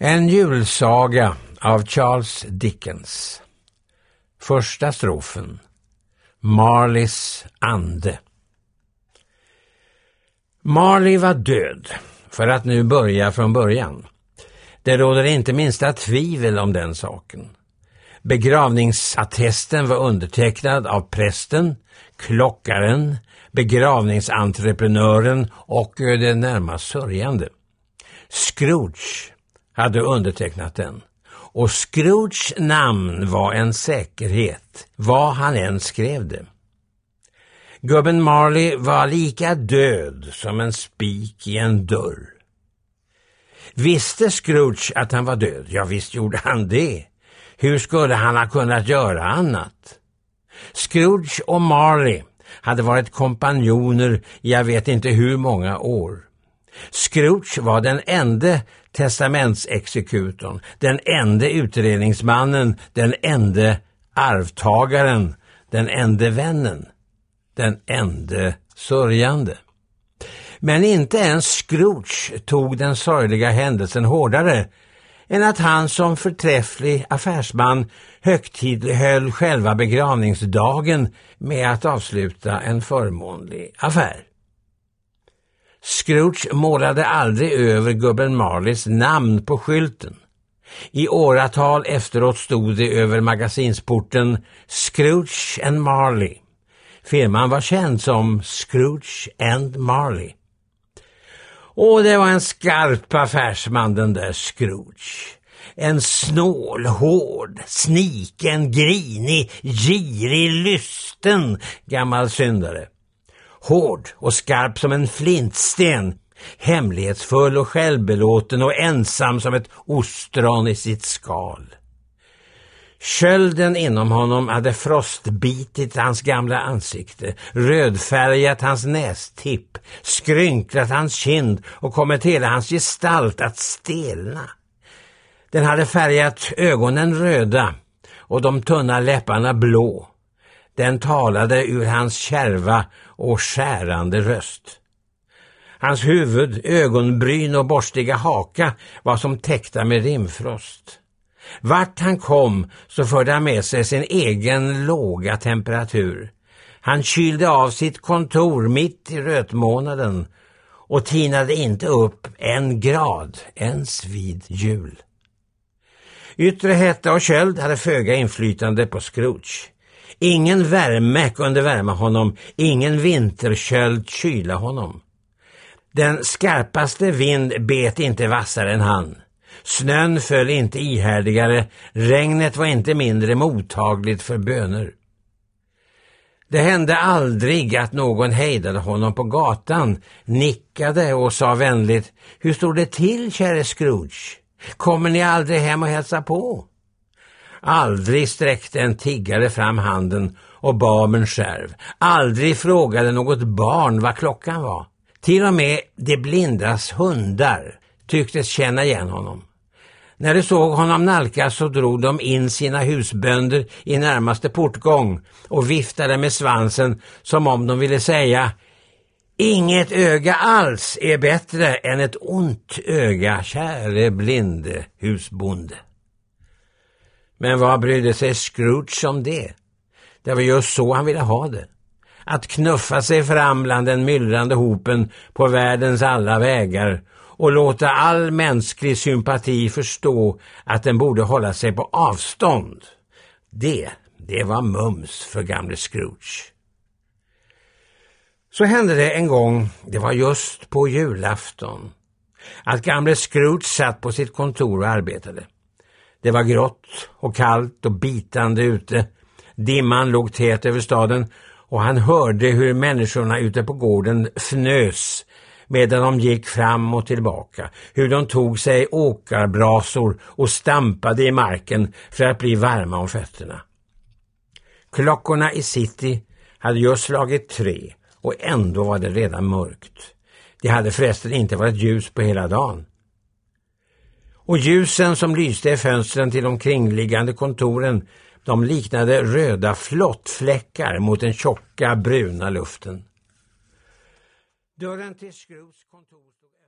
En julsaga av Charles Dickens. Första strofen. Marleys ande. Marley var död, för att nu börja från början. Det råder inte minsta tvivel om den saken. Begravningsattesten var undertecknad av prästen, klockaren, begravningsentreprenören och den närmast sörjande. Scrooge hade undertecknat den. Och Scrooges namn var en säkerhet, vad han än skrev det. Gubben Marley var lika död som en spik i en dörr. Visste Scrooge att han var död? Ja, visst gjorde han det. Hur skulle han ha kunnat göra annat? Scrooge och Marley hade varit kompanjoner i jag vet inte hur många år. Scrooge var den enda testamentsexekutorn, den enda utredningsmannen, den enda arvtagaren, den enda vännen, den enda sörjande. Men inte ens Scrooge tog den sorgliga händelsen hårdare än att han som förträfflig affärsman högtidlighöll själva begravningsdagen med att avsluta en förmånlig affär. Scrooge målade aldrig över gubben Marleys namn på skylten. I åratal efteråt stod det över magasinsporten Scrooge and Marley. Firman var känd som Scrooge and Marley. Och det var en skarp affärsman, den där Scrooge. En snål, hård, sniken, grinig, girig, lysten gammal syndare. Hård och skarp som en flintsten, hemlighetsfull och självbelåten och ensam som ett ostron i sitt skal. Kölden inom honom hade frostbitit hans gamla ansikte, rödfärgat hans nästipp, skrynklat hans kind och kommit hela hans gestalt att stelna. Den hade färgat ögonen röda och de tunna läpparna blå. Den talade ur hans kärva och skärande röst. Hans huvud, ögonbryn och borstiga haka var som täckta med rimfrost. Vart han kom så förde han med sig sin egen låga temperatur. Han kylde av sitt kontor mitt i rötmånaden och tinade inte upp 1 grad ens vid jul. Yttre hetta och köld hade föga inflytande på Scrooge. Ingen värme kunde värma honom, ingen vinterköld kyla honom. Den skarpaste vind bet inte vassare än han. Snön föll inte ihärdigare, regnet var inte mindre mottagligt för böner. Det hände aldrig att någon hejdade honom på gatan, nickade och sa vänligt: "Hur står det till, käre Scrooge? Kommer ni aldrig hem och hälsa på?" Aldrig sträckte en tiggare fram handen och bad om en skärv. Aldrig frågade något barn vad klockan var. Till och med de blindas hundar tycktes känna igen honom. När de såg honom nalkas så drog de in sina husbönder i närmaste portgång och viftade med svansen som om de ville säga: "Inget öga alls är bättre än ett ont öga, käre blinde husbonde." Men vad brydde sig Scrooge om det? Det var just så han ville ha det. Att knuffa sig fram bland den myllrande hopen på världens alla vägar och låta all mänsklig sympati förstå att den borde hålla sig på avstånd. Det var mums för gamle Scrooge. Så hände det en gång, det var just på julafton, att gamle Scrooge satt på sitt kontor och arbetade. Det var grått och kallt och bitande ute. Dimman låg tät över staden och han hörde hur människorna ute på gården fnös medan de gick fram och tillbaka. Hur de tog sig åkarbrasor och stampade i marken för att bli varma om fötterna. Klockorna i city hade just slagit 3 och ändå var det redan mörkt. Det hade förresten inte varit ljus på hela dagen. Och ljusen som lyste i fönstren till de kringliggande kontoren, de liknade röda flottfläckar mot den tjocka bruna luften. Dörren till Scrooges kontor stod